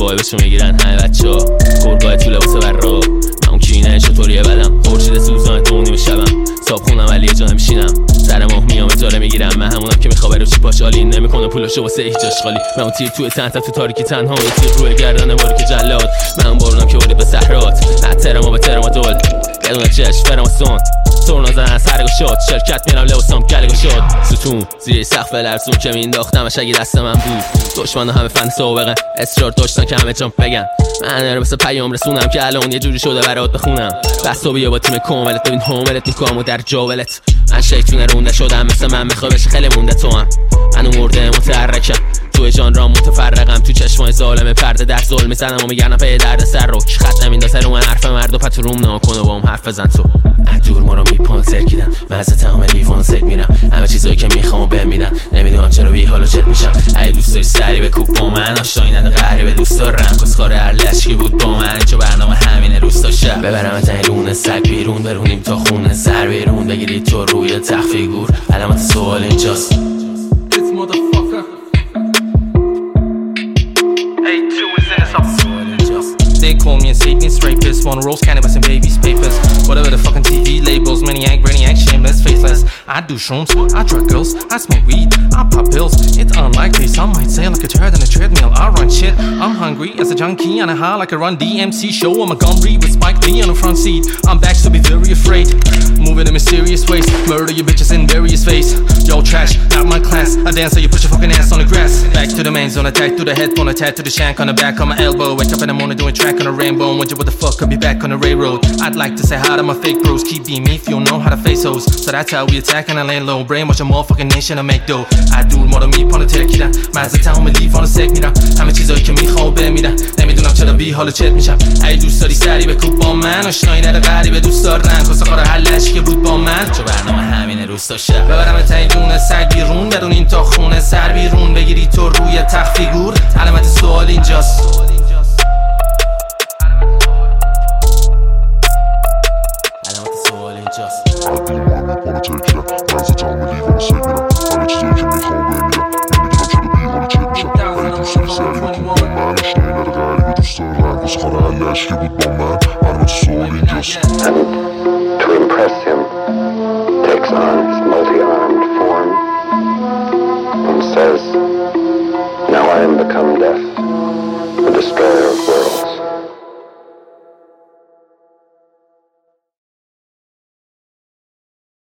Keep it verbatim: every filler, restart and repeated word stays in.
صاحبشو میگیرن همه بچه‌ها گرگای تو لباس برا من اون کینه چطوریه بدم خورشید سوزان تو نیمه شبم صاحب خونم ولی یه جا نمیشینم سر ماه میام اجاره میگیرم من همونم که میخوابه رو چی پاش عالی نمیکنه پولاشو واسه هیچ جاش خالی من اون تیر توی تنت تو تاریکی تنها یه تیر روی گردن باری که جلاد من اون بارونم که برید به صحرات نه ترما به ترما دول بدون چش فراماسون سرنا زدن از هرگاه شد شرکت میرم لباسام گلگا شد ستون زیر سقف لرزون که مینداختمش اگه دست من بود دشمن همه فن سابقه اصرار داشتن که همه جام بگن من رو مثل پیام رسونم که الان یه جوری شده برات بخونم بس تو بیا با تیم کاملت ببین حاملت میکنم و در جاولت من شیطونه رونده شدم مثل من میخوای بشه خیلی مونده تو هم من اون مرده متحرکم توی جان را متفرقم تو چشمای ظالم پرده در ظلم میزنم و میگردم پی درد سر رو خط نمیندازه رو من حرف مرد و پت روم ناکنه با هم حرف بزن تو دور ما رو میپون سرکیدن مزه تمام لیوان سک میرم همه چیزایی که میخوام و بمیدن نمیدونم چرا بی حال و چت میشم ای دوست داری سری به کوب با من آشنایی نده غریبه دوست دارم کسخاره هر لشکی بود با من اینجا برنامه همینه روز تا شب ببرم تا رون سگ بیرون برونیم تا خونه سر بیرون بگیرید تو روی تخت فیگور علامت سوال اینجاست They call me a Satanist rapist. Wanna roast cannabis and babies papers. Whatever the fucking T V labels. Maniac, brainiac, shameless, faceless. I do shrooms, I drug girls, I smoke weed, I pop pills. It's unlikely, some might say like a turd on a treadmill. I run shit, I'm hungry as a junkie on a high like a Run D M C show. I'm a Gumby with Spike Lee on the front seat. I'm back to be very afraid. Moving in mysterious ways. Murder your bitches in various ways. Yo, trash, not my class. I dance so you put your fucking ass on the grass. Back to the main zone, attack to the headphone, attack to the shank on the back of my elbow. Wake up in the morning doing track on a rainbow. Wonder what the fuck, I'll be back on the railroad. I'd like to say hi to my fake bros. Keep being me if you don't know how to face hoes. So that's how we attack and I land low. Brainwash a motherfucking nation and make dough. I do more than me پانو ترکیدم من از تمام لیوانو سک میرم همه چیزایی که میخوام بمیرم نمیدونم چرا بی حال و چت میشم ای دوست داری سری بکوب با من آشنایی نده غریبه دوست دارن کسخاره حلش که بود با من چه برنامه همینه روز تا شب ببرم تا دونه سگ بیرون برونیم تا خونه سر بیرون بگیری تو روی تخت فیگور علامت سوال اینجاست And to impress him, takes on his multi-armed form and says, "Now I am become death."